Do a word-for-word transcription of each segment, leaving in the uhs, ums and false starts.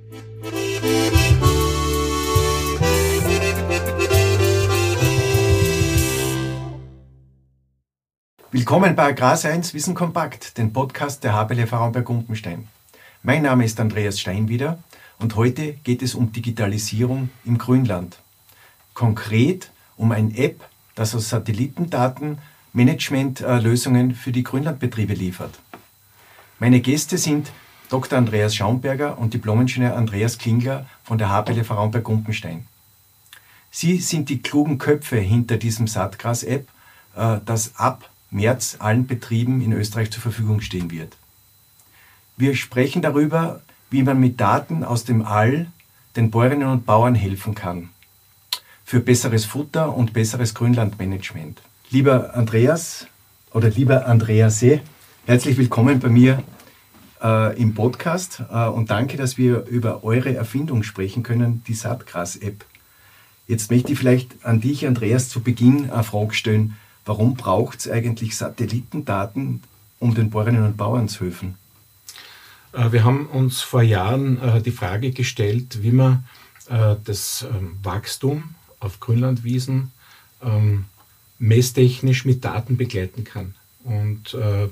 Willkommen bei Agrarscience Wissen Kompakt, dem Podcast der H B L F Raumberg-Gumpenstein. Mein Name ist Andreas Steinwieder und heute geht es um Digitalisierung im Grünland. Konkret um eine App, das aus Satellitendaten Managementlösungen für die Grünlandbetriebe liefert. Meine Gäste sind Doktor Andreas Schaumberger und Diplomingenieur Andreas Klingler von der H B L F Raumberg-Gumpenstein. Sie sind die klugen Köpfe hinter diesem Satgras-App, das ab März allen Betrieben in Österreich zur Verfügung stehen wird. Wir sprechen darüber, wie man mit Daten aus dem All den Bäuerinnen und Bauern helfen kann. Für besseres Futter und besseres Grünlandmanagement. Lieber Andreas oder lieber Andrease, herzlich willkommen bei mir äh, im Podcast äh, und danke, dass wir über eure Erfindung sprechen können, die Satgras-App. Jetzt möchte ich vielleicht an dich, Andreas, zu Beginn eine Frage stellen. Warum braucht es eigentlich Satellitendaten, um den Bäuerinnen und Bauern zu helfen? Wir haben uns vor Jahren die Frage gestellt, wie man das Wachstum auf Grünlandwiesen messtechnisch mit Daten begleiten kann. Und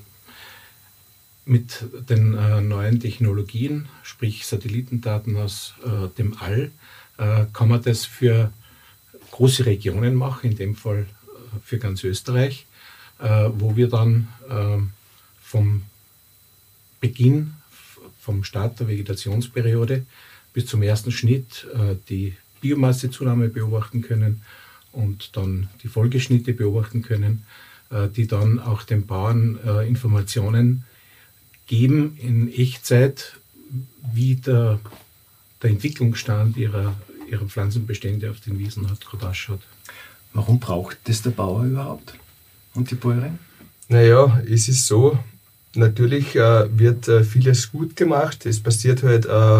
mit den neuen Technologien, sprich Satellitendaten aus dem All, kann man das für große Regionen machen, in dem Fall für ganz Österreich, äh, wo wir dann äh, vom Beginn, vom Start der Vegetationsperiode bis zum ersten Schnitt äh, die Biomassezunahme beobachten können und dann die Folgeschnitte beobachten können, äh, die dann auch den Bauern äh, Informationen geben in Echtzeit, wie der, der Entwicklungsstand ihrer, ihrer Pflanzenbestände auf den Wiesen hat, gerade ausschaut. Warum braucht das der Bauer überhaupt und die Bäuerin? Naja, es ist so, natürlich äh, wird äh, vieles gut gemacht. Es basiert halt äh,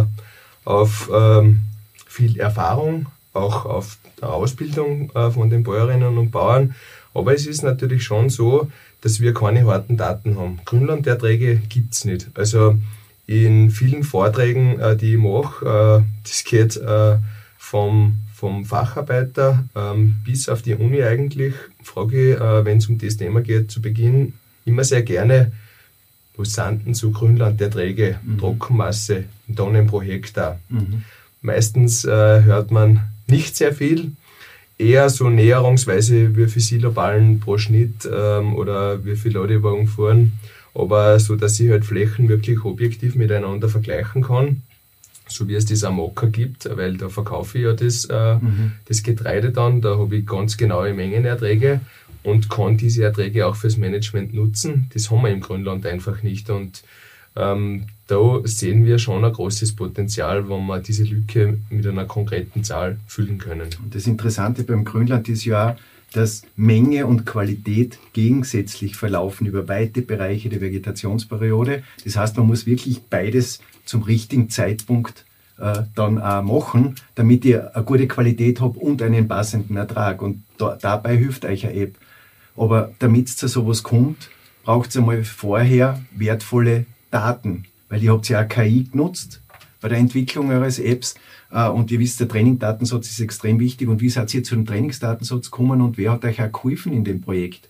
auf ähm, viel Erfahrung, auch auf der Ausbildung äh, von den Bäuerinnen und Bauern. Aber es ist natürlich schon so, dass wir keine harten Daten haben. Grünlanderträge gibt es nicht. Also in vielen Vorträgen, äh, die ich mache, äh, das geht äh, vom vom Facharbeiter ähm, bis auf die Uni eigentlich, frage ich, äh, wenn es um das Thema geht, zu Beginn immer sehr gerne, was sind denn so Grünlanderträge, mhm. Trockenmasse, Tonnen pro Hektar. Mhm. Meistens äh, hört man nicht sehr viel, eher so näherungsweise, wie viel Siloballen pro Schnitt ähm, oder wie viel Ladewagen fahren, aber so, dass ich halt Flächen wirklich objektiv miteinander vergleichen kann. So wie es das am Acker gibt, weil da verkaufe ich ja das, äh, mhm. das Getreide dann, da habe ich ganz genaue Mengenerträge und kann diese Erträge auch fürs Management nutzen. Das haben wir im Grünland einfach nicht und ähm, da sehen wir schon ein großes Potenzial, wenn wir diese Lücke mit einer konkreten Zahl füllen können. Und das Interessante beim Grünland ist ja, dass Menge und Qualität gegensätzlich verlaufen über weite Bereiche der Vegetationsperiode. Das heißt, man muss wirklich beides zum richtigen Zeitpunkt äh, dann auch machen, damit ihr eine gute Qualität habt und einen passenden Ertrag. Und da, dabei hilft euch eine App. Aber damit es zu sowas kommt, braucht es einmal vorher wertvolle Daten. Weil ihr habt ja auch K I genutzt bei der Entwicklung eures Apps. Und ihr wisst, der Trainingsdatensatz ist extrem wichtig. Und wie seid ihr zu dem Trainingsdatensatz gekommen und wer hat euch auch geholfen in dem Projekt?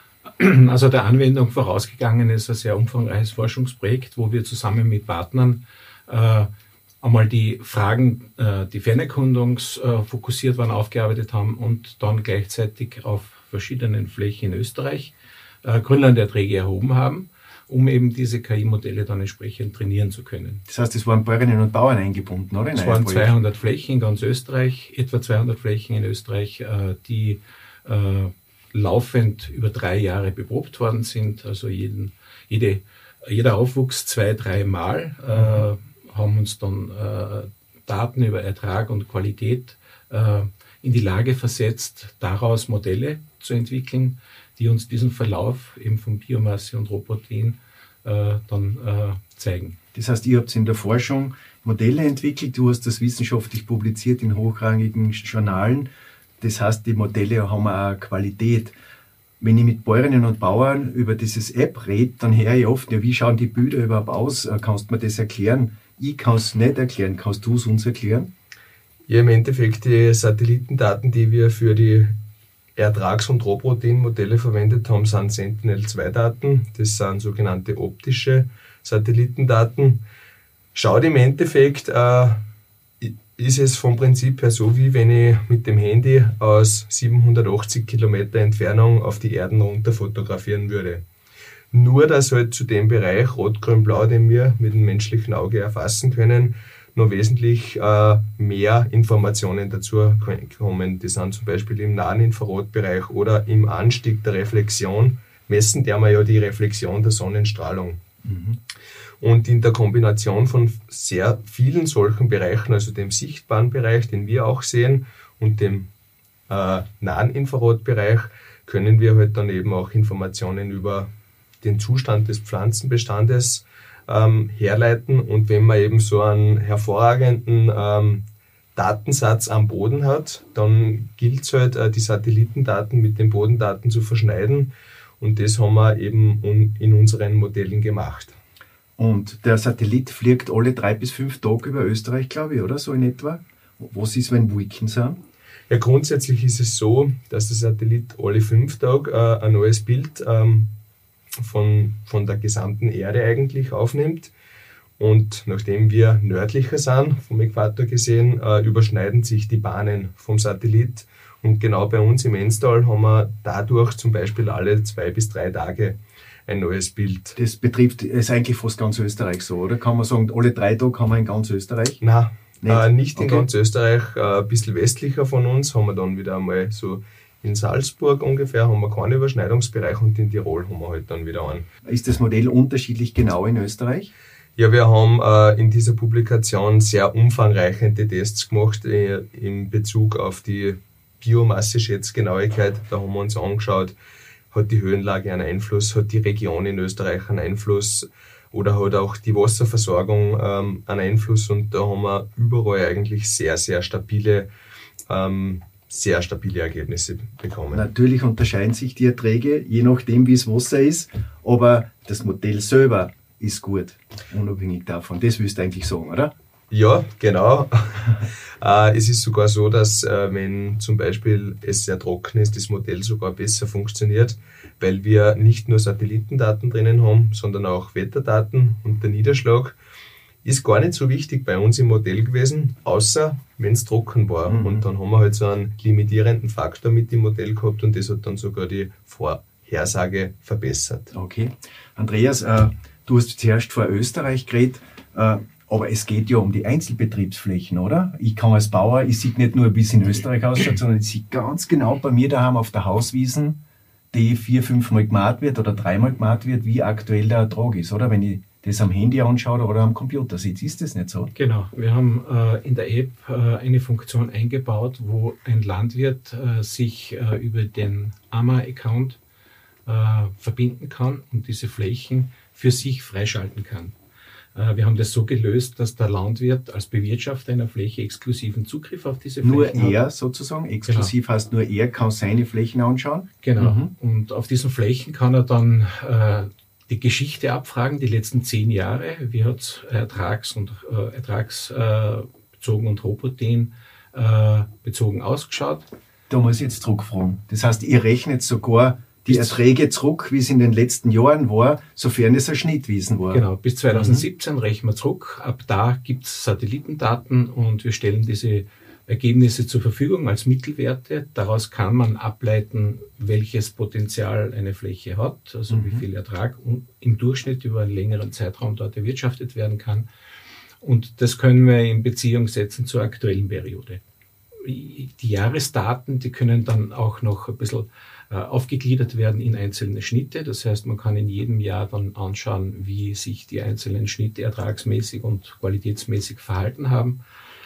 Also der Anwendung vorausgegangen ist ein sehr umfangreiches Forschungsprojekt, wo wir zusammen mit Partnern äh, einmal die Fragen, äh, die fernerkundungsfokussiert äh, waren, aufgearbeitet haben und dann gleichzeitig auf verschiedenen Flächen in Österreich äh, Grünlanderträge erhoben haben, um eben diese K I-Modelle dann entsprechend trainieren zu können. Das heißt, es waren Bäuerinnen und Bauern eingebunden, oder? Es waren zweihundert Flächen in ganz Österreich, etwa zweihundert Flächen in Österreich, äh, die äh, laufend über drei Jahre beprobt worden sind, also jeden, jede, jeder Aufwuchs zwei, dreimal, äh, haben uns dann äh, Daten über Ertrag und Qualität äh, in die Lage versetzt, daraus Modelle zu entwickeln, die uns diesen Verlauf eben von Biomasse und Rohprotein äh, dann äh, zeigen. Das heißt, ihr habt in der Forschung Modelle entwickelt, du hast das wissenschaftlich publiziert in hochrangigen Journalen. Das heißt, die Modelle haben auch Qualität. Wenn ich mit Bäuerinnen und Bauern über dieses App rede, dann höre ich oft, ja, wie schauen die Bilder überhaupt aus? Kannst du mir das erklären? Ich kann es nicht erklären. Kannst du es uns erklären? Ja, im Endeffekt die Satellitendaten, die wir für die Ertrags- und Rohproteinmodelle verwendet haben, sind Sentinel zwei Daten. Das sind sogenannte optische Satellitendaten. Schaut im Endeffekt, äh, ist es vom Prinzip her so, wie wenn ich mit dem Handy aus siebenhundertachtzig Kilometer Entfernung auf die Erden runter fotografieren würde. Nur, dass halt zu dem Bereich Rot, Grün, Blau, den wir mit dem menschlichen Auge erfassen können, noch wesentlich äh, mehr Informationen dazu kommen. Die sind zum Beispiel im nahen Infrarotbereich oder im Anstieg der Reflexion, messen der wir ja die Reflexion der Sonnenstrahlung. Mhm. Und in der Kombination von sehr vielen solchen Bereichen, also dem sichtbaren Bereich, den wir auch sehen, und dem äh, nahen Infrarotbereich, können wir halt dann eben auch Informationen über den Zustand des Pflanzenbestandes ähm, herleiten. Und wenn man eben so einen hervorragenden ähm, Datensatz am Boden hat, dann gilt es halt, äh, die Satellitendaten mit den Bodendaten zu verschneiden. Und das haben wir eben un- in unseren Modellen gemacht. Und der Satellit fliegt alle drei bis fünf Tage über Österreich, glaube ich, oder so in etwa? Was ist, wenn Wolken sind? Ja, grundsätzlich ist es so, dass der Satellit alle fünf Tage äh, ein neues Bild ähm, von, von der gesamten Erde eigentlich aufnimmt. Und nachdem wir nördlicher sind, vom Äquator gesehen, äh, überschneiden sich die Bahnen vom Satellit. Und genau bei uns im Enstal haben wir dadurch zum Beispiel alle zwei bis drei Tage ein neues Bild. Das betrifft, ist eigentlich fast ganz Österreich so, oder? Kann man sagen, alle drei Tage haben wir in ganz Österreich? Nein, nicht, äh, nicht in okay. ganz Österreich. Äh, ein bisschen westlicher von uns haben wir dann wieder einmal so in Salzburg ungefähr, haben wir keinen Überschneidungsbereich, und in Tirol haben wir halt dann wieder einen. Ist das Modell unterschiedlich genau in Österreich? Ja, wir haben äh, in dieser Publikation sehr umfangreiche Tests gemacht äh, in Bezug auf die Biomasse-Schätzgenauigkeit. Da haben wir uns angeschaut, hat die Höhenlage einen Einfluss, hat die Region in Österreich einen Einfluss oder hat auch die Wasserversorgung ähm, einen Einfluss, und da haben wir überall eigentlich sehr, sehr stabile, ähm, sehr stabile Ergebnisse bekommen. Natürlich unterscheiden sich die Erträge, je nachdem wie das Wasser ist, aber das Modell selber ist gut, unabhängig davon. Das willst du eigentlich sagen, oder? Ja, genau. äh, es ist sogar so, dass äh, wenn zum Beispiel es sehr trocken ist, das Modell sogar besser funktioniert, weil wir nicht nur Satellitendaten drinnen haben, sondern auch Wetterdaten, und der Niederschlag ist gar nicht so wichtig bei uns im Modell gewesen, außer wenn es trocken war. Mhm. Und dann haben wir halt so einen limitierenden Faktor mit dem Modell gehabt, und das hat dann sogar die Vorhersage verbessert. Okay. Andreas, äh, du hast zuerst vor Österreich geredet, äh, aber es geht ja um die Einzelbetriebsflächen, oder? Ich kann als Bauer, ich sehe nicht nur, wie es in Österreich ausschaut, sondern ich sehe ganz genau bei mir daheim auf der Hauswiesen, die vier, fünfmal gemacht wird oder dreimal gemacht wird, wie aktuell der Ertrag ist, oder? Wenn ich das am Handy anschaue oder am Computer sitze, ist das nicht so? Genau. Wir haben äh, in der App äh, eine Funktion eingebaut, wo ein Landwirt äh, sich äh, über den A M A-Account äh, verbinden kann und diese Flächen für sich freischalten kann. Wir haben das so gelöst, dass der Landwirt als Bewirtschafter einer Fläche exklusiven Zugriff auf diese Flächen nur hat. Nur er sozusagen, exklusiv genau. Heißt nur er kann seine Flächen anschauen? Genau. Mhm. Und auf diesen Flächen kann er dann äh, die Geschichte abfragen, die letzten zehn Jahre. Wie hat es Ertrags- und äh, ertragsbezogen äh, und Rohprotein äh, bezogen ausgeschaut? Da muss ich jetzt zurückfragen. Das heißt, ihr rechnet sogar die Erträge zurück, wie es in den letzten Jahren war, sofern es ein Schnittwiesen war. Genau, bis zweitausendsiebzehn mhm. rechnen wir zurück. Ab da gibt es Satellitendaten, und wir stellen diese Ergebnisse zur Verfügung als Mittelwerte. Daraus kann man ableiten, welches Potenzial eine Fläche hat, also mhm. wie viel Ertrag im Durchschnitt über einen längeren Zeitraum dort erwirtschaftet werden kann. Und das können wir in Beziehung setzen zur aktuellen Periode. Die Jahresdaten, die können dann auch noch ein bisschen aufgegliedert werden in einzelne Schnitte. Das heißt, man kann in jedem Jahr dann anschauen, wie sich die einzelnen Schnitte ertragsmäßig und qualitätsmäßig verhalten haben.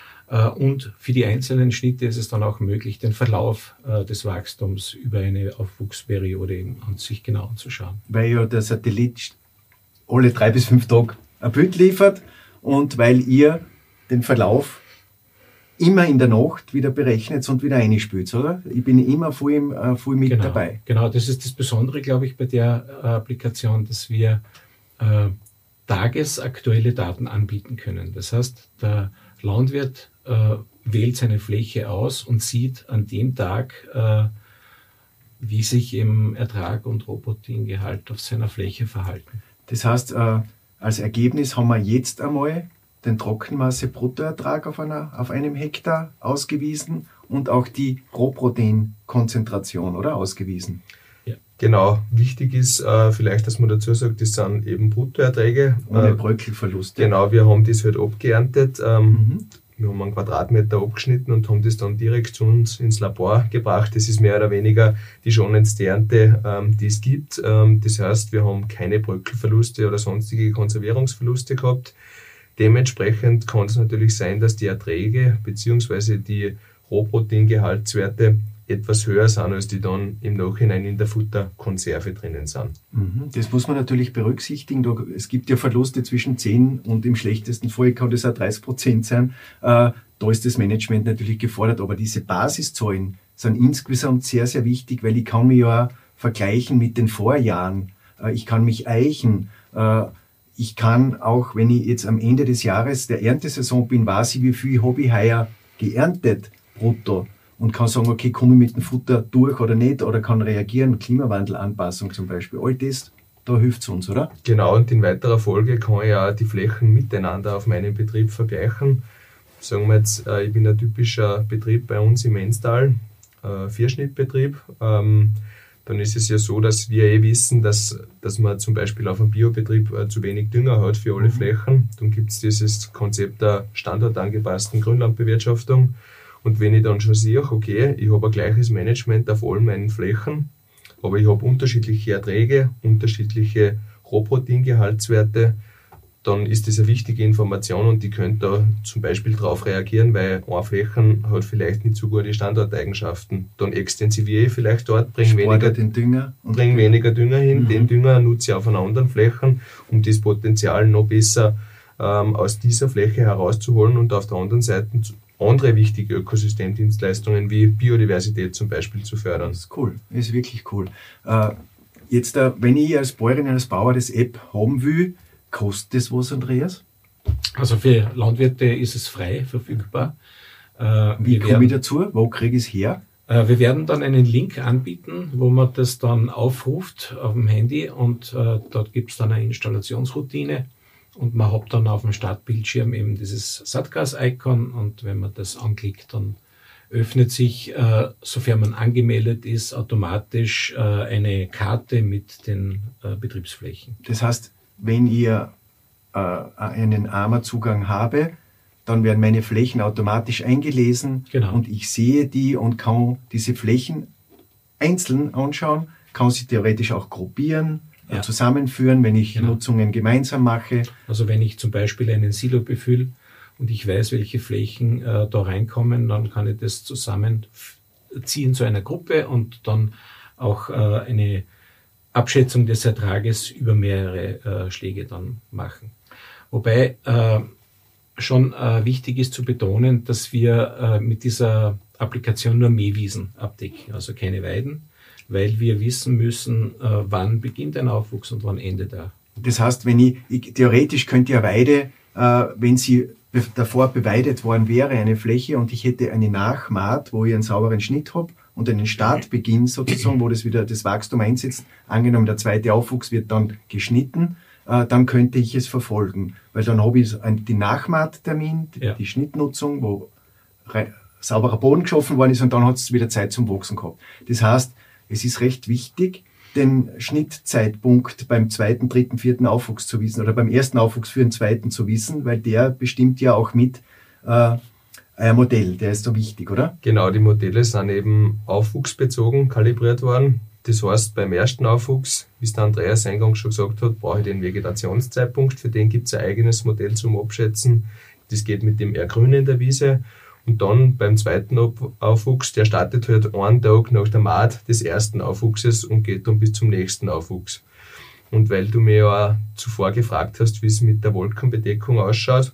Und für die einzelnen Schnitte ist es dann auch möglich, den Verlauf des Wachstums über eine Aufwuchsperiode eben an sich genau anzuschauen. Weil ja der Satellit alle drei bis fünf Tage ein Bild liefert, und weil ihr den Verlauf immer in der Nacht wieder berechnet und wieder einspielt, oder? Ich bin immer voll, im, äh, voll mit genau, dabei. Genau, das ist das Besondere, glaube ich, bei der äh, Applikation, dass wir äh, tagesaktuelle Daten anbieten können. Das heißt, der Landwirt äh, wählt seine Fläche aus und sieht an dem Tag, äh, wie sich eben Ertrag und Rohproteingehalt auf seiner Fläche verhalten. Das heißt, äh, als Ergebnis haben wir jetzt einmal den Trockenmasse-Bruttoertrag auf, einer, auf einem Hektar ausgewiesen und auch die Rohproteinkonzentration, oder, ausgewiesen. Ja. Genau, wichtig ist äh, vielleicht, dass man dazu sagt, das sind eben Bruttoerträge. Ohne äh, Bröckelverluste. Genau, wir haben das halt abgeerntet. Ähm, Mhm. Wir haben einen Quadratmeter abgeschnitten und haben das dann direkt zu uns ins Labor gebracht. Das ist mehr oder weniger die schonendste Ernte, ähm, die es gibt. Ähm, das heißt, wir haben keine Bröckelverluste oder sonstige Konservierungsverluste gehabt. Dementsprechend kann es natürlich sein, dass die Erträge bzw. die Rohproteingehaltswerte etwas höher sind, als die dann im Nachhinein in der Futterkonserve drinnen sind. Mhm. Das muss man natürlich berücksichtigen. Da- Es gibt ja Verluste zwischen zehn und im schlechtesten Fall kann das auch dreißig Prozent sein. Äh, Da ist das Management natürlich gefordert. Aber diese Basiszahlen sind insgesamt sehr, sehr wichtig, weil ich kann mich ja vergleichen mit den Vorjahren. Äh, Ich kann mich eichen. Äh, Ich kann auch, wenn ich jetzt am Ende des Jahres der Erntesaison bin, weiß ich, wie viel habe ich heuer geerntet brutto. Und kann sagen, okay, komme ich mit dem Futter durch oder nicht, oder kann reagieren, Klimawandelanpassung zum Beispiel. All das, da hilft es uns, oder? Genau, und in weiterer Folge kann ich auch die Flächen miteinander auf meinem Betrieb vergleichen. Sagen wir jetzt, äh, ich bin ein typischer Betrieb bei uns im Enstal, äh, Vierschnittbetrieb. Ähm, dann ist es ja so, dass wir eh wissen, dass, dass man zum Beispiel auf einem Biobetrieb äh, zu wenig Dünger hat für alle Mhm. Flächen. Dann gibt es dieses Konzept der standortangepassten Grünlandbewirtschaftung. Und wenn ich dann schon sehe, okay, ich habe ein gleiches Management auf allen meinen Flächen, aber ich habe unterschiedliche Erträge, unterschiedliche Rohproteingehaltswerte, dann ist das eine wichtige Information und ich könnte da zum Beispiel darauf reagieren, weil eine Fläche hat vielleicht nicht so gute Standorteigenschaften. Dann extensiviere ich vielleicht dort, bringe Spare weniger, den Dünger. Und bring weniger Dünger hin, Mhm. den Dünger nutze ich auf einer anderen Fläche, um das Potenzial noch besser ähm, aus dieser Fläche herauszuholen und auf der anderen Seite zu- andere wichtige Ökosystemdienstleistungen wie Biodiversität zum Beispiel zu fördern. Das ist cool, das ist wirklich cool. Äh, jetzt, äh, wenn ich als Bäuerin, als Bauer das App haben will, kostet das was, Andreas? Also für Landwirte ist es frei verfügbar. Äh, Wie wir komme ich werden, dazu? Wo kriege ich es her? äh, wir werden dann einen Link anbieten, wo man das dann aufruft auf dem Handy und äh, dort gibt es dann eine Installationsroutine und man hat dann auf dem Startbildschirm eben dieses Satgas-Icon und wenn man das anklickt, dann öffnet sich, äh, sofern man angemeldet ist, automatisch äh, eine Karte mit den äh, Betriebsflächen. Das heißt, wenn ihr äh, einen A M A-Zugang habe, dann werden meine Flächen automatisch eingelesen Genau. und ich sehe die und kann diese Flächen einzeln anschauen, kann sie theoretisch auch gruppieren, äh, Ja. zusammenführen, wenn ich Genau. Nutzungen gemeinsam mache. Also wenn ich zum Beispiel einen Silo befülle und ich weiß, welche Flächen äh, da reinkommen, dann kann ich das zusammenziehen zu einer Gruppe und dann auch äh, eine Abschätzung des Ertrages über mehrere äh, Schläge dann machen. Wobei äh, schon äh, wichtig ist zu betonen, dass wir äh, mit dieser Applikation nur Mähwiesen abdecken, also keine Weiden, weil wir wissen müssen, äh, wann beginnt ein Aufwuchs und wann endet er. Das heißt, wenn ich, ich theoretisch könnte ja Weide, äh, wenn sie be davor beweidet worden wäre, eine Fläche und ich hätte eine Nachmaat, wo ich einen sauberen Schnitt habe und einen Startbeginn sozusagen, wo das wieder das Wachstum einsetzt, angenommen der zweite Aufwuchs wird dann geschnitten, äh, dann könnte ich es verfolgen, weil dann habe ich ein, den Nachmaattermin, die, Ja. die Schnittnutzung, wo rei- sauberer Boden geschaffen worden ist und dann hat es wieder Zeit zum Wachsen gehabt. Das heißt, es ist recht wichtig, den Schnittzeitpunkt beim zweiten, dritten, vierten Aufwuchs zu wissen oder beim ersten Aufwuchs für den zweiten zu wissen, weil der bestimmt ja auch mit äh, ein Modell, der ist so wichtig, oder? Genau, die Modelle sind eben aufwuchsbezogen kalibriert worden. Das heißt, beim ersten Aufwuchs, wie es der Andreas eingangs schon gesagt hat, brauche ich den Vegetationszeitpunkt. Für den gibt es ein eigenes Modell zum Abschätzen. Das geht mit dem Ergrünen der Wiese. Und dann beim zweiten Aufwuchs, der startet halt einen Tag nach der Maat des ersten Aufwuchses und geht dann bis zum nächsten Aufwuchs. Und weil du mir ja auch zuvor gefragt hast, wie es mit der Wolkenbedeckung ausschaut,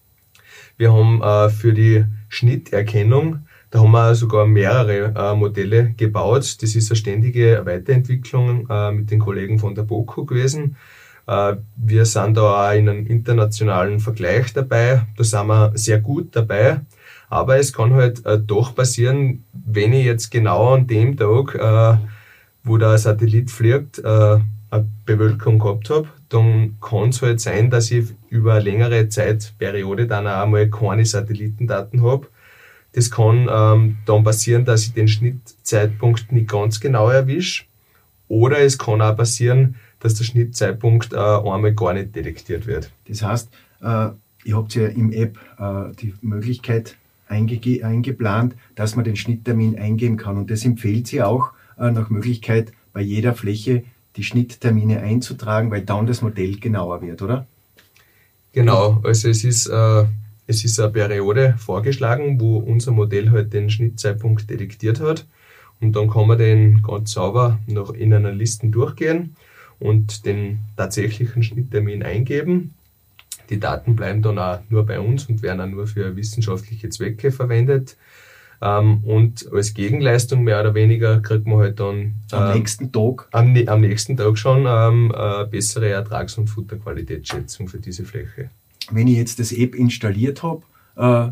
wir haben äh, für die Schnitterkennung, da haben wir sogar mehrere äh, Modelle gebaut. Das ist eine ständige Weiterentwicklung äh, mit den Kollegen von der BOKU gewesen. Äh, wir sind da auch in einem internationalen Vergleich dabei, da sind wir sehr gut dabei, aber es kann halt äh, doch passieren, wenn ich jetzt genau an dem Tag, äh, wo der Satellit fliegt, äh, eine Bewölkung gehabt habe, dann kann es halt sein, dass ich über eine längere Zeitperiode dann auch einmal keine Satellitendaten habe. Das kann ähm, dann passieren, dass ich den Schnittzeitpunkt nicht ganz genau erwische. Oder es kann auch passieren, dass der Schnittzeitpunkt äh, einmal gar nicht detektiert wird. Das heißt, äh, ihr habt ja im App äh, die Möglichkeit einge- eingeplant, dass man den Schnitttermin eingeben kann. Und das empfiehlt sie auch äh, nach Möglichkeit bei jeder Fläche die Schnitttermine einzutragen, weil dann das Modell genauer wird, oder? Genau, also es ist, äh, es ist eine Periode vorgeschlagen, wo unser Modell halt den Schnittzeitpunkt detektiert hat. Und dann kann man den ganz sauber noch in einer Liste durchgehen und den tatsächlichen Schnitttermin eingeben. Die Daten bleiben dann auch nur bei uns und werden auch nur für wissenschaftliche Zwecke verwendet. Ähm, und als Gegenleistung mehr oder weniger kriegt man halt dann am ähm, nächsten Tag am, am nächsten Tag schon ähm, eine bessere Ertrags- und Futterqualitätsschätzung für diese Fläche. Wenn ich jetzt das App installiert habe, äh,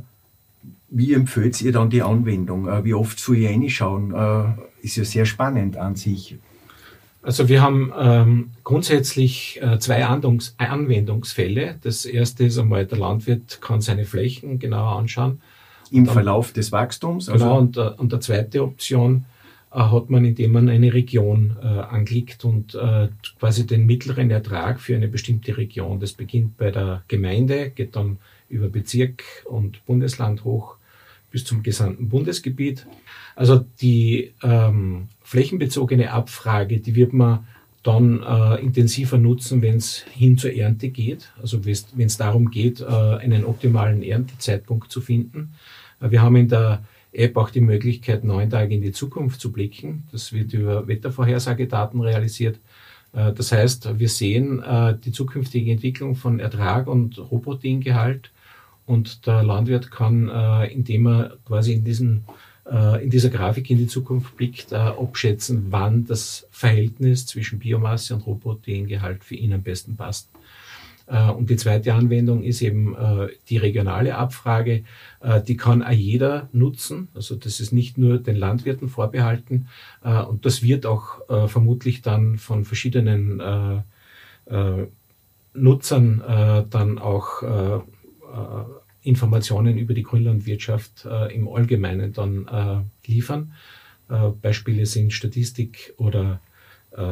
wie empfiehlt ihr dann die Anwendung? Äh, wie oft soll ich reinschauen? Äh, ist ja sehr spannend an sich. Also wir haben ähm, grundsätzlich äh, zwei Andungs- Anwendungsfälle. Das erste ist einmal, der Landwirt kann seine Flächen genauer anschauen. Im dann, Verlauf des Wachstums? Also genau, und, und der zweite Option äh, hat man, indem man eine Region äh, anklickt und äh, quasi den mittleren Ertrag für eine bestimmte Region. Das beginnt bei der Gemeinde, geht dann über Bezirk und Bundesland hoch bis zum gesamten Bundesgebiet. Also die ähm, flächenbezogene Abfrage, die wird man dann äh, intensiver nutzen, wenn es hin zur Ernte geht. Also wenn es darum geht, äh, einen optimalen Erntezeitpunkt zu finden. Äh, wir haben in der App auch die Möglichkeit, neun Tage in die Zukunft zu blicken. Das wird über Wettervorhersagedaten realisiert. Äh, das heißt, wir sehen äh, die zukünftige Entwicklung von Ertrag und Rohproteingehalt. Und der Landwirt kann, äh, indem er quasi in, diesen, äh, in dieser Grafik in die Zukunft blickt, äh, abschätzen, wann das Verhältnis zwischen Biomasse und Rohproteingehalt für ihn am besten passt. Äh, und die zweite Anwendung ist eben äh, die regionale Abfrage. Äh, die kann auch jeder nutzen. Also das ist nicht nur den Landwirten vorbehalten. Äh, und das wird auch äh, vermutlich dann von verschiedenen äh, äh, Nutzern äh, dann auch äh, Informationen über die Grünlandwirtschaft äh, im Allgemeinen dann äh, liefern. Äh, Beispiele sind Statistik oder äh,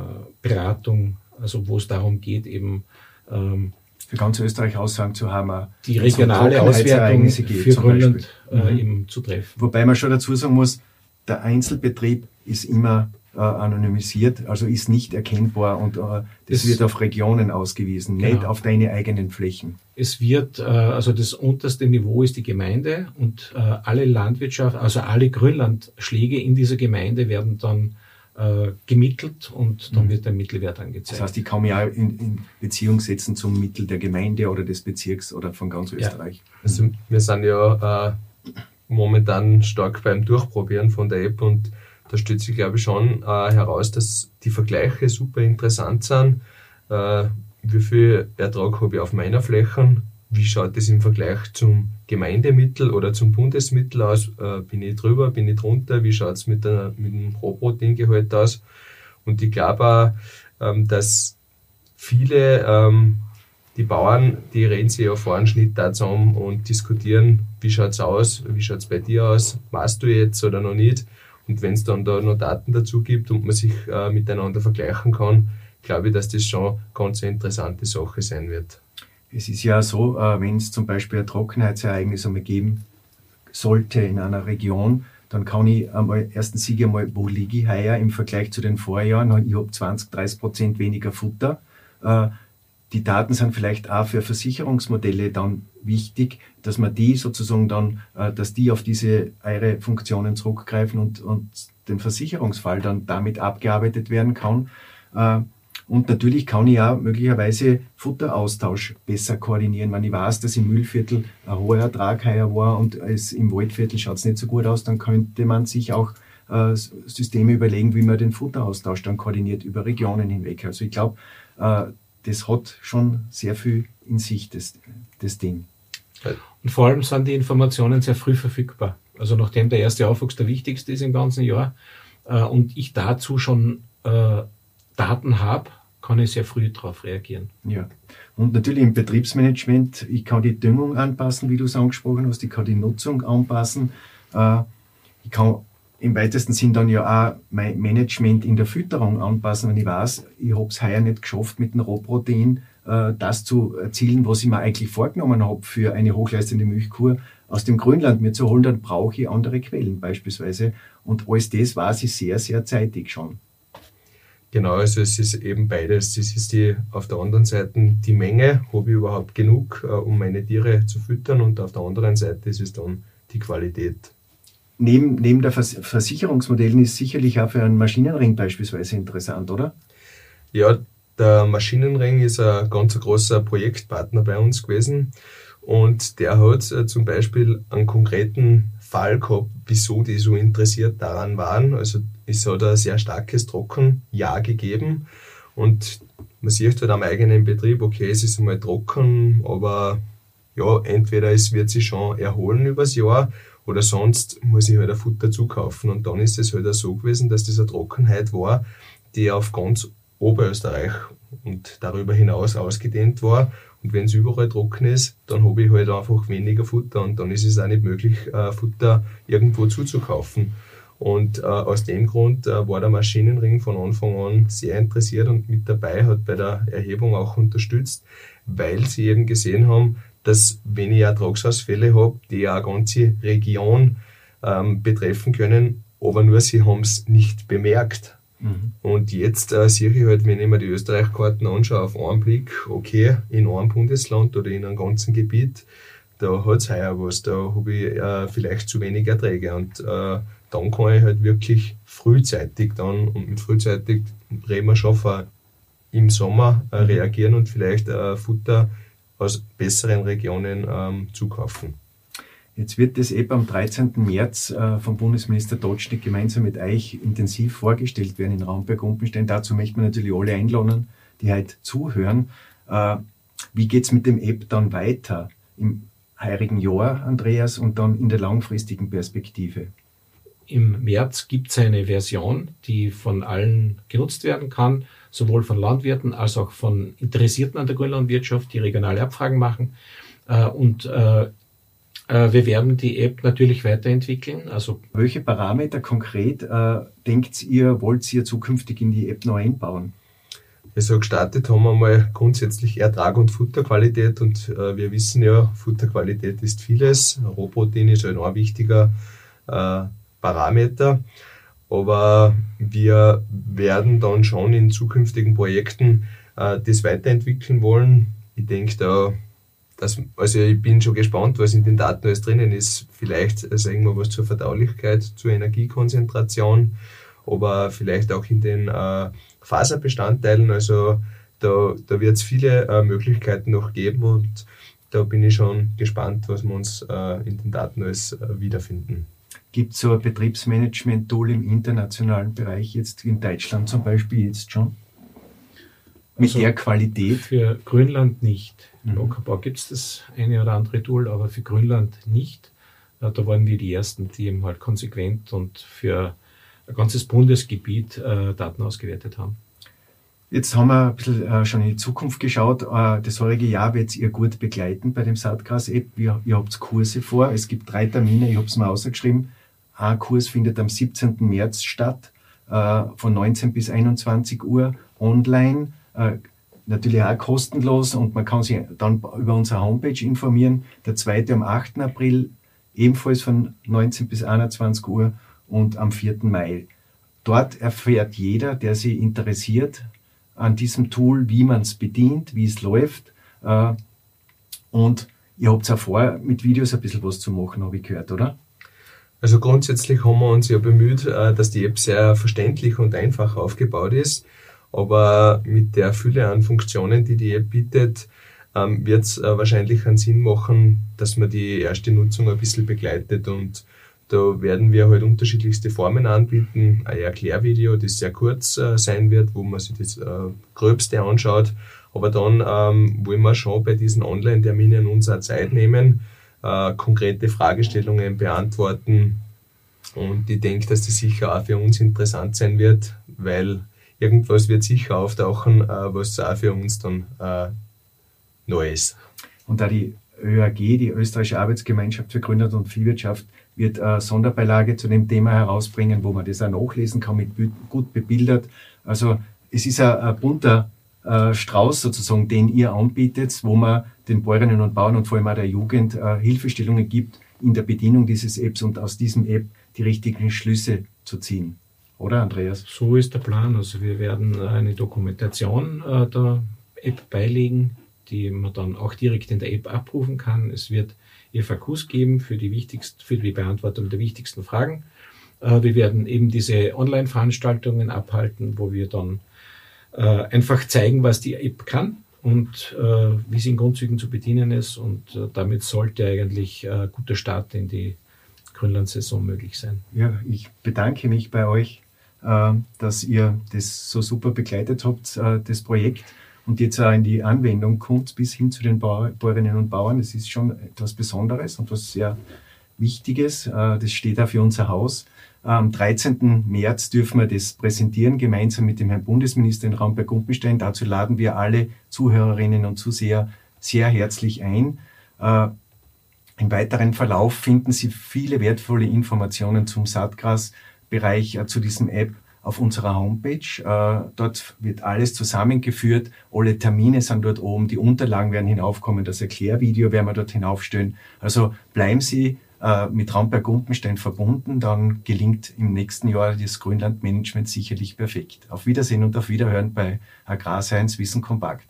Beratung, also wo es darum geht, eben ähm, für ganz Österreich Aussagen zu haben, die regionale Auswertung für Grünland äh, mhm. eben zu treffen. Wobei man schon dazu sagen muss, der Einzelbetrieb ist immer äh, anonymisiert, also ist nicht erkennbar und äh, das, das wird auf Regionen ausgewiesen, genau. Nicht auf deine eigenen Flächen. Es wird, äh, also das unterste Niveau ist die Gemeinde und äh, alle Landwirtschaft, also alle Grünlandschläge in dieser Gemeinde werden dann äh, gemittelt und dann mhm. wird der Mittelwert angezeigt. Das heißt, ich kann mich auch in, in Beziehung setzen zum Mittel der Gemeinde oder des Bezirks oder von ganz Österreich. Ja. Also wir sind ja äh, momentan stark beim Durchprobieren von der App und da stellt sich, glaube ich, schon äh, heraus, dass die Vergleiche super interessant sind. Äh, wie viel Ertrag habe ich auf meiner Fläche? Wie schaut das im Vergleich zum Gemeindemittel oder zum Bundesmittel aus? Äh, bin ich drüber, bin ich drunter? Wie schaut es mit, der, mit dem Rohproteingehalt aus? Und ich glaube auch, ähm, dass viele, ähm, die Bauern, die reden sich ja vor einem Schnitt da zusammen und diskutieren, wie schaut es aus, wie schaut es bei dir aus, machst du jetzt oder noch nicht? Und wenn es dann da noch Daten dazu gibt und man sich äh, miteinander vergleichen kann, glaube ich, dass das schon ganz eine interessante Sache sein wird. Es ist ja so, äh, wenn es zum Beispiel ein Trockenheitsereignis einmal geben sollte in einer Region, dann kann ich einmal, erstens sehe ich einmal, wo liege ich heuer im Vergleich zu den Vorjahren. Ich habe zwanzig, dreißig Prozent weniger Futter. Äh, die Daten sind vielleicht auch für Versicherungsmodelle dann wichtig, dass man die sozusagen dann, äh, dass die auf diese eure Funktionen zurückgreifen und, und den Versicherungsfall dann damit abgearbeitet werden kann. Äh, und natürlich kann ich auch möglicherweise Futteraustausch besser koordinieren. Wenn ich weiß, dass im Mühlviertel ein hoher Ertrag heuer war und es im Waldviertel schaut es nicht so gut aus, dann könnte man sich auch äh, Systeme überlegen, wie man den Futteraustausch dann koordiniert über Regionen hinweg. Also ich glaube, äh, das hat schon sehr viel in sich, das, das Ding. Und vor allem sind die Informationen sehr früh verfügbar. Also nachdem der erste Aufwuchs der wichtigste ist im ganzen Jahr äh, und ich dazu schon äh, Daten habe, kann ich sehr früh darauf reagieren. Ja, und natürlich im Betriebsmanagement, ich kann die Düngung anpassen, wie du es angesprochen hast, ich kann die Nutzung anpassen, äh, ich kann im weitesten Sinn dann ja auch mein Management in der Fütterung anpassen, wenn ich weiß, ich habe es heuer nicht geschafft, mit dem Rohprotein äh, das zu erzielen, was ich mir eigentlich vorgenommen habe für eine hochleistende Milchkuh aus dem Grünland mir zu holen, dann brauche ich andere Quellen beispielsweise. Und alles das weiß ich sehr, sehr zeitig schon. Genau, also es ist eben beides. Es ist die, auf der anderen Seite die Menge, habe ich überhaupt genug, äh, um meine Tiere zu füttern, und auf der anderen Seite ist es dann die Qualität. Neben, neben der Vers- Versicherungsmodellen ist sicherlich auch für einen Maschinenring beispielsweise interessant, oder? Ja, der Maschinenring ist ein ganz großer Projektpartner bei uns gewesen, und der hat äh, zum Beispiel einen konkreten Fall gehabt, wieso die so interessiert daran waren. Also es hat ein sehr starkes Trockenjahr gegeben, und man sieht halt am eigenen Betrieb, okay, es ist einmal trocken, aber ja, entweder es wird sich schon erholen übers Jahr oder sonst muss ich halt ein Futter zukaufen. Und dann ist es halt auch so gewesen, dass das eine Trockenheit war, die auf ganz Oberösterreich und darüber hinaus ausgedehnt war. Und wenn es überall trocken ist, dann habe ich halt einfach weniger Futter, und dann ist es auch nicht möglich, äh, Futter irgendwo zuzukaufen. Und äh, aus dem Grund äh, war der Maschinenring von Anfang an sehr interessiert und mit dabei, hat bei der Erhebung auch unterstützt, weil sie eben gesehen haben, dass wenn ich Ertragsausfälle habe, die eine ganze Region ähm, betreffen können, aber nur sie haben es nicht bemerkt. Mhm. Und jetzt äh, sehe ich halt, wenn ich mir die Österreich-Karten anschaue, auf einen Blick, okay, in einem Bundesland oder in einem ganzen Gebiet, da hat es heuer was, da habe ich äh, vielleicht zu wenig Erträge, und äh, dann kann ich halt wirklich frühzeitig dann, und mit frühzeitig reden wir schon von im Sommer äh, reagieren und vielleicht äh, Futter aus besseren Regionen ähm, zukaufen. Jetzt wird das eben am dreizehnten März äh, vom Bundesminister Dodschnik gemeinsam mit euch intensiv vorgestellt werden in Raumberg-Gumpenstein. Dazu möchten wir natürlich alle einladen, die heute zuhören. Äh, wie geht es mit dem App dann weiter im heurigen Jahr, Andreas, und dann in der langfristigen Perspektive? Im März gibt es eine Version, die von allen genutzt werden kann, sowohl von Landwirten als auch von Interessierten an der Grünlandwirtschaft, die regionale Abfragen machen. Und wir werden die App natürlich weiterentwickeln. Also welche Parameter konkret äh, denkt ihr, wollt ihr zukünftig in die App noch einbauen? Also gestartet haben wir mal grundsätzlich Ertrag und Futterqualität, und äh, wir wissen ja, Futterqualität ist vieles. Rohprotein ist halt ein wichtiger äh, Parameter, aber wir werden dann schon in zukünftigen Projekten äh, das weiterentwickeln wollen. Ich denke da, dass, also ich bin schon gespannt, was in den Daten alles drinnen ist. Vielleicht äh, sagen wir was zur Verdaulichkeit, zur Energiekonzentration, aber vielleicht auch in den äh, Faserbestandteilen. Also da, da wird es viele äh, Möglichkeiten noch geben, und da bin ich schon gespannt, was wir uns äh, in den Daten alles äh, wiederfinden. Gibt es so ein Betriebsmanagement-Tool im internationalen Bereich, jetzt in Deutschland zum Beispiel jetzt schon? Mit also der Qualität? Für Grünland nicht. Mhm. In Ackerbau gibt es das eine oder andere Tool, aber für Grünland nicht. Da waren wir die Ersten, die eben halt konsequent und für ein ganzes Bundesgebiet äh, Daten ausgewertet haben. Jetzt haben wir ein bisschen äh, schon in die Zukunft geschaut. Äh, das vorige Jahr werdet ihr gut begleiten bei dem Saatgras-App. Ihr, ihr habt Kurse vor. Es gibt drei Termine, ich habe es mir ausgeschrieben. Ein Kurs findet am siebzehnten März statt, äh, von neunzehn bis einundzwanzig Uhr online. Äh, natürlich auch kostenlos, und man kann sich dann über unsere Homepage informieren. Der zweite am achten April, ebenfalls von neunzehn bis einundzwanzig Uhr, und am vierten Mai. Dort erfährt jeder, der sich interessiert an diesem Tool, wie man es bedient, wie es läuft. Äh, und ihr habt auch vor, mit Videos ein bisschen was zu machen, habe ich gehört, oder? Also grundsätzlich haben wir uns ja bemüht, dass die App sehr verständlich und einfach aufgebaut ist, aber mit der Fülle an Funktionen, die die App bietet, wird es wahrscheinlich einen Sinn machen, dass man die erste Nutzung ein bisschen begleitet, und da werden wir halt unterschiedlichste Formen anbieten. Ein Erklärvideo, das sehr kurz sein wird, wo man sich das Gröbste anschaut, aber dann ähm, wollen wir schon bei diesen Online-Terminen uns auch Zeit nehmen, äh, konkrete Fragestellungen beantworten. Und ich denke, dass das sicher auch für uns interessant sein wird, weil irgendwas wird sicher auftauchen, äh, was auch für uns dann äh, neu ist. Und da die ÖAG, die Österreichische Arbeitsgemeinschaft für Grünland und Viehwirtschaft, wird eine Sonderbeilage zu dem Thema herausbringen, wo man das auch nachlesen kann, mit gut bebildert. Also es ist ein, ein bunter äh, Strauß sozusagen, den ihr anbietet, wo man den Bäuerinnen und Bauern und vor allem auch der Jugend äh, Hilfestellungen gibt in der Bedienung dieses Apps und aus diesem App die richtigen Schlüsse zu ziehen. Oder, Andreas? So ist der Plan. Also wir werden eine Dokumentation äh, der App beilegen, die man dann auch direkt in der App abrufen kann. Es wird F A Qs geben für die wichtigsten, für die Beantwortung der wichtigsten Fragen. Äh, wir werden eben diese Online-Veranstaltungen abhalten, wo wir dann äh, einfach zeigen, was die App kann und äh, wie sie in Grundzügen zu bedienen ist. Und äh, damit sollte eigentlich ein äh, guter Start in die Grünland-Saison möglich sein. Ja, ich bedanke mich bei euch, äh, dass ihr das so super begleitet habt, äh, das Projekt. Und jetzt auch in die Anwendung kommt, bis hin zu den Bäuerinnen und Bauern. Das ist schon etwas Besonderes und was sehr Wichtiges. Das steht auch für unser Haus. Am dreizehnten März dürfen wir das präsentieren, gemeinsam mit dem Herrn Bundesminister in Raumberg-Gumpenstein. Dazu laden wir alle Zuhörerinnen und Zuseher sehr herzlich ein. Im weiteren Verlauf finden Sie viele wertvolle Informationen zum Saatgrasbereich, zu diesem App auf unserer Homepage. Äh, dort wird alles zusammengeführt. Alle Termine sind dort oben. Die Unterlagen werden hinaufkommen. Das Erklärvideo werden wir dort hinaufstellen. Also bleiben Sie äh, mit Raumberg-Gumpenstein verbunden. Dann gelingt im nächsten Jahr das Grünlandmanagement sicherlich perfekt. Auf Wiedersehen und auf Wiederhören bei Agrarscience Wissen Kompakt.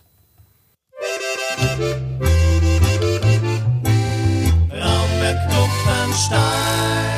Raumberg-Gumpenstein.